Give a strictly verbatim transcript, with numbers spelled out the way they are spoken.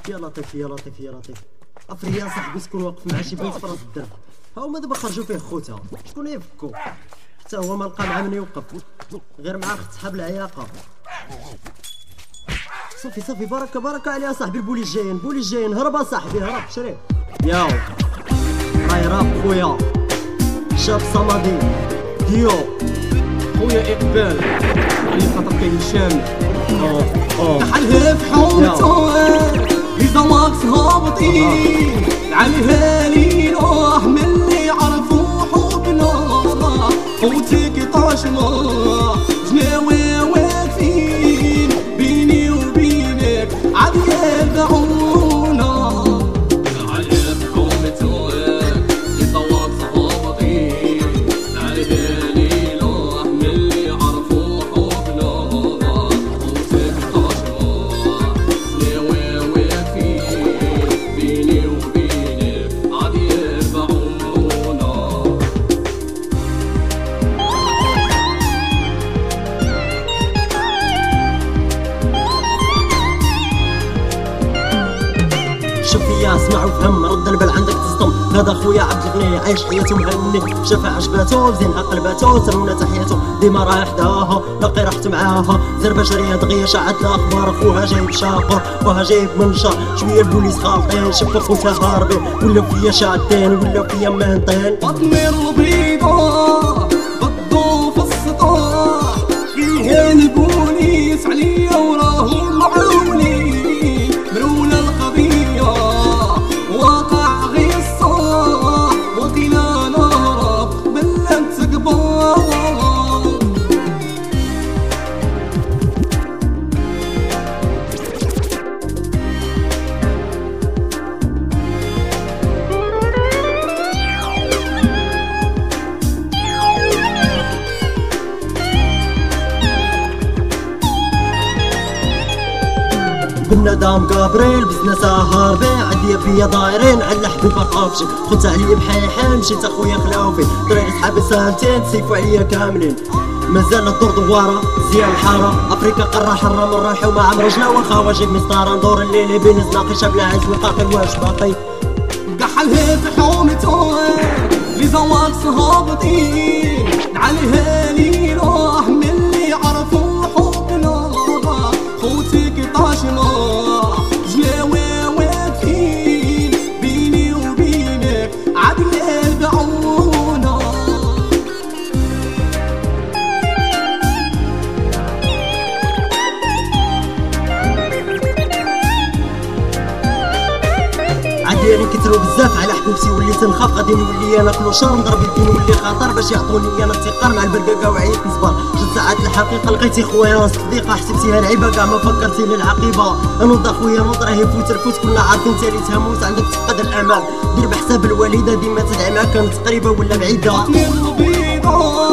يا لطيف يا لطيف يا لطيف افري يا صاحبي تكون واقف مع شي بنت فراس الدرب ها هما دابا خرجوا فيه خوتها شكون يفكو حتى هو ما لقى مع من يوقف غير مع اخت صحاب العياقه. صافي صافي بركه بركه عليها صاحبي. البوليس جايين البوليس جايين هرب صاحبي هرب شري ياو راي راب خويا شاب صمدي ديو خويا اقبال علي خاطر كاين هشام اه اه كحلها في حومته إذا ماكس هابطين عليها لي روح من اللي عرفوا حبنا خوتك طاشنا جناوي واقفين بيني وبينك عاد يدعونا عليها في حومته إذا ماكس هابطين عليها لي روح من اللي عرفوا حبنا خوتك طاشنا جناوي واقفين بيني وبينك عاد يدعونا. شوف يا اسمع وفهم رد البال عندك تصدم. هذا خويا عبد الغني عايش حياته مهني شافها عجباتو مزيانها قلباتو سرونا تحياتو ديما رايح حداها لاقي راحت معاها زربه جريه دغيا شاعت الاخبار خوها جايب شاقر خوها جايب منشار شويه البوليس خالطين شوف خوتها هاربين ولاو فيا شادين ولاو فيا مهنطين. بطني البيضاء بدو في السطاح فيها البوليس عليا وراهم معوني مرونة القضية واقع غير الصاح وقينا نهرب من تقبار. بنادم قابرين بزنس هاربين عندي فيا دايرين على حبيبه قابشي خدت عليا بحيحان مشيت اخويا خلاوفي طريق صحابي سالتين سيفوا عليا كاملين مازال الدور دواره زيان الحاره افريكا قاره حره من رايحو مع مرجنا والخاوه جيب مسطاره ندور الليل بين زناقي شاب العز وقاقي واش باقي كحلها في حومته لي زواكس هابطين عليها لي روح من اللي عرفوا حبنا خوتك طاشنا جناوي واقفين بيني وبينك عاد يدعونا. عدياني كثروا بزاف على حبيبتي وليت نخاف غادي نولي انا كلوشار نضرب يدي نولي خطر باش يعطوني انا الثقه مع البرقاقه وعيت نصبر جات ساعات الحقيقه لقيتي خويا راس صديقه حسبتيها لعيبه كاع ما فكرتيني العقيبه انا خويا نوض راهي فوت الفوت كنا عارفين تالي تموت عندك تفقد الامل دير بحساب الوالده ديما تدعي معاك كانت قريبه ولا بعيده. بطني البيضاء